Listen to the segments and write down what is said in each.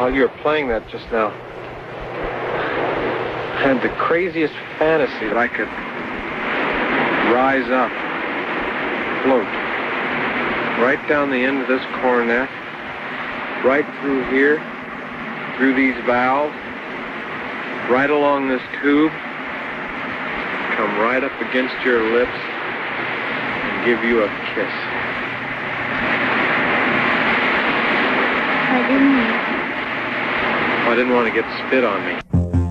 While you were playing that just now, I had the craziest fantasy that I could rise up, float, right down the end of this cornet, right through here, through these valves, right along this tube, come right up against your lips and give you a kiss. I didn't. I didn't want to get spit on me.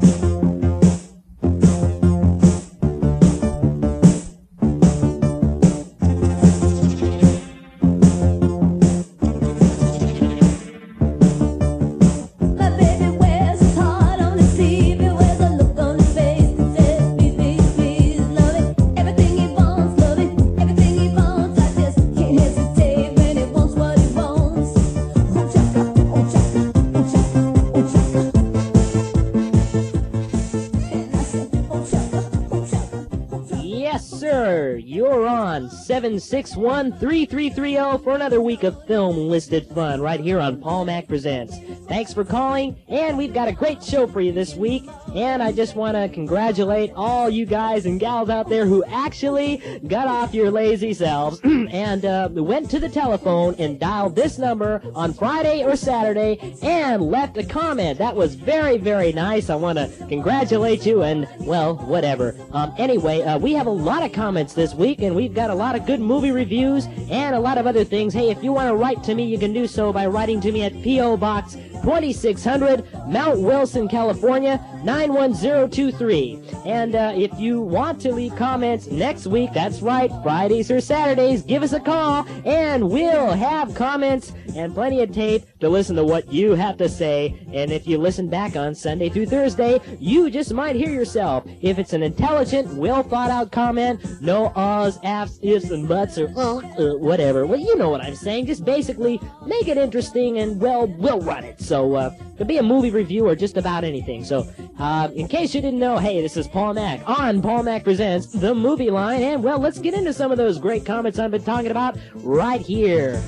Yes, sir. You're on 761-3330 for another week of film-listed fun right here on Paul Mac Presents. Thanks for calling, and we've got a great show for you this week. And I just want to congratulate all you guys and gals out there who actually got off your lazy selves and went to the telephone and dialed this number on Friday or Saturday and left a comment. That was very, very nice. I want to congratulate you and, well, whatever. Anyway, we have a lot of comments this week, and we've got a lot of good movie reviews and a lot of other things. Hey, if you want to write to me, you can do so by writing to me at P.O. Box 2600, Mount Wilson, California, 91023. And if you want to leave comments next week, that's right, Fridays or Saturdays, give us a call, and we'll have comments and plenty of tape to listen to what you have to say. And if you listen back on Sunday through Thursday, you just might hear yourself. If it's an intelligent, well-thought-out comment, no ahs, afs, ifs, and buts, or whatever. Well, you know what I'm saying. Just basically make it interesting, and, well, we'll run it. So, it could be a movie review or just about anything. So, in case you didn't know, hey, this is Paul Mac on Paul Mac Presents The Movie Line. And, well, let's get into some of those great comments I've been talking about right here.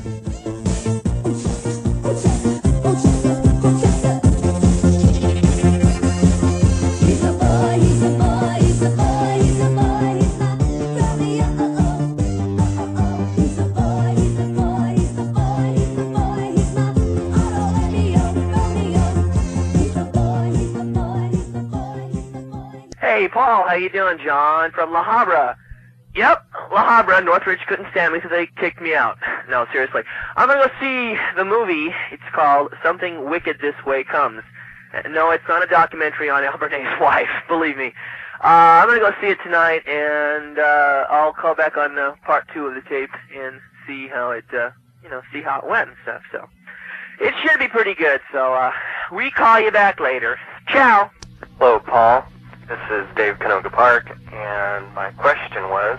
Hey, Paul, how you doing? John from La Habra. Yep, La Habra. Northridge couldn't stand me, so they kicked me out. No, seriously. I'm gonna go see the movie. It's called Something Wicked This Way Comes. No, it's not a documentary on Albertaine's wife, believe me. I'm gonna go see it tonight, and I'll call back on part 2 of the tape and see how it, see how it went and stuff. So it should be pretty good. So we call you back later. Ciao. Hello, Paul. This is Dave Canoga Park, and my question was,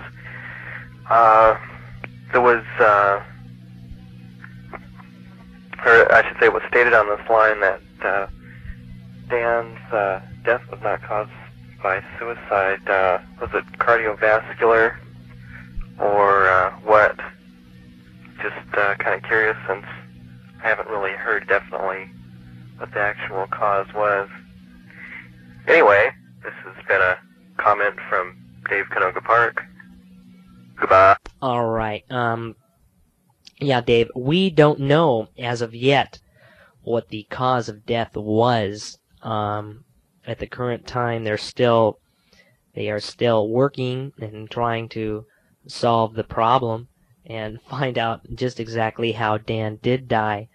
there was, or I should say it was stated on this line that Dan's death was not caused by suicide. Was it cardiovascular or what? Just kind of curious, since I haven't really heard definitely what the actual cause was. Anyway, this has been a comment from Dave Canoga Park. Goodbye. All right. Yeah, Dave, we don't know as of yet what the cause of death was. At the current time, they are still working and trying to solve the problem and find out just exactly how Dan did die.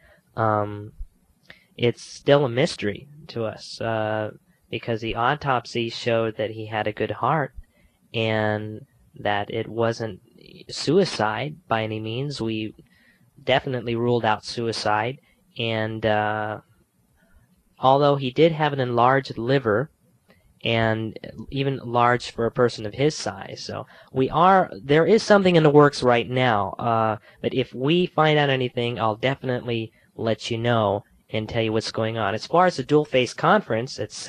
It's still a mystery to us, because the autopsy showed that he had a good heart and that it wasn't suicide by any means. We definitely ruled out suicide, and although he did have an enlarged liver, and even large for a person of his size, so there is something in the works right now, but if we find out anything, I'll definitely let you know and tell you what's going on. As far as the Dual Face Conference at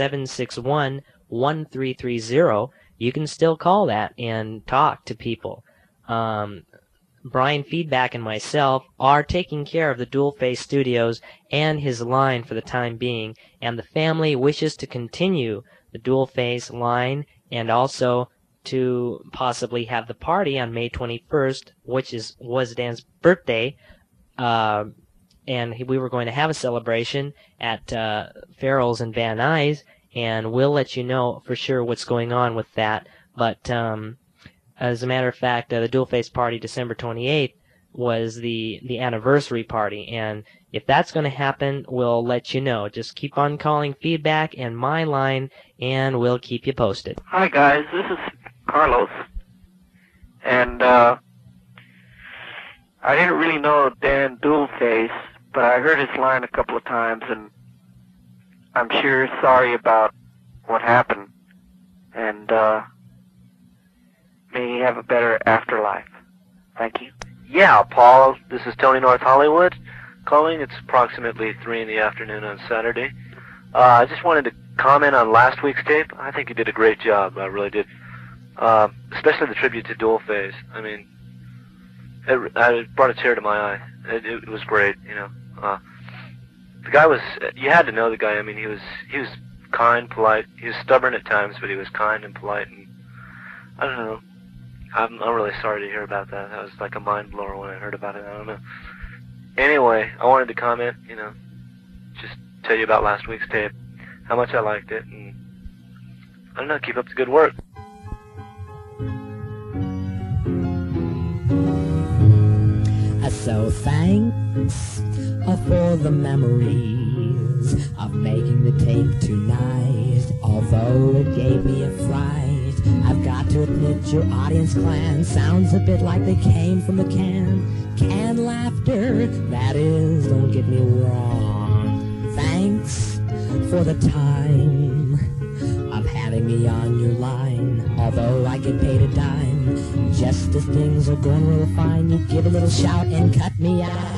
761-1330, you can still call that and talk to people. Brian Feedback and myself are taking care of the Dual Face Studios and his line for the time being, and the family wishes to continue the Dual Face line and also to possibly have the party on May 21st, which was Dan's birthday, and we were going to have a celebration at Farrell's in Van Nuys, and we'll let you know for sure what's going on with that. But as a matter of fact, the Dual Face party, December 28th, was the anniversary party, and if that's going to happen, we'll let you know. Just keep on calling Feedback and my line, and we'll keep you posted. Hi guys, this is Carlos, and I didn't really know Dan Dual Face, but I heard his line a couple of times, and I'm sure sorry about what happened, and may he have a better afterlife. Thank you. Yeah, Paul, this is Tony North Hollywood calling. It's approximately 3 in the afternoon on Saturday. I just wanted to comment on last week's tape. I think you did a great job. I really did. Especially the tribute to Dual Face. I mean, it brought a tear to my eye. It was great, you know. The guy was, you had to know the guy. I mean, he was kind, polite. He was stubborn at times, but he was kind and polite, and I don't know. I'm really sorry to hear about that. That was like a mind blower when I heard about it. I don't know. Anyway, I wanted to comment, you know, just tell you about last week's tape, how much I liked it, and I don't know, keep up the good work. So thanks for the memories of making the tape tonight. Although it gave me a fright, I've got to admit your audience clan sounds a bit like they came from the canned laughter. That is, don't get me wrong. Thanks for the time of having me on your line. Although I get paid a dime, just as things are going real fine, you give a little shout and cut me out.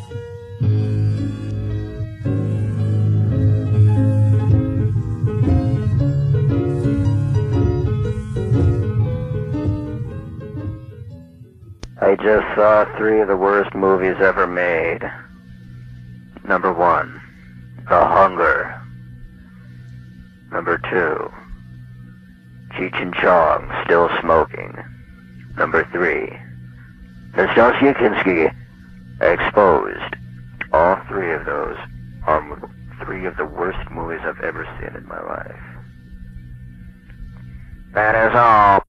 I just saw 3 of the worst movies ever made. Number 1, The Hunger. Number 2, Cheech and Chong, Still Smoking. Number 3, Mr. Shikinsky, Exposed. All 3 of those are 3 of the worst movies I've ever seen in my life. That is all.